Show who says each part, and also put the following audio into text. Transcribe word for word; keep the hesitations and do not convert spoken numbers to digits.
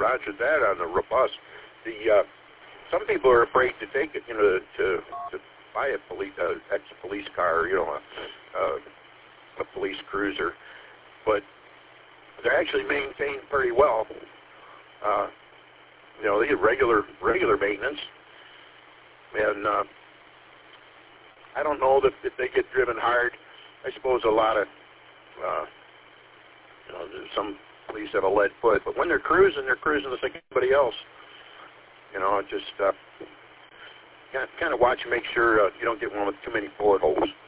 Speaker 1: roger that on the robust. The uh, some people are afraid to take it, you know, to to buy a police uh, ex-police car, you know, a, a, a police cruiser, but they're actually maintained pretty well. Uh, you know, they get regular regular maintenance, and uh, I don't know that if they get driven hard. I suppose a lot of, uh, you know, some police have a lead foot, but when they're cruising, they're cruising just like anybody else. You know, just uh, kind of watch and make sure uh, you don't get one with too many bullet holes.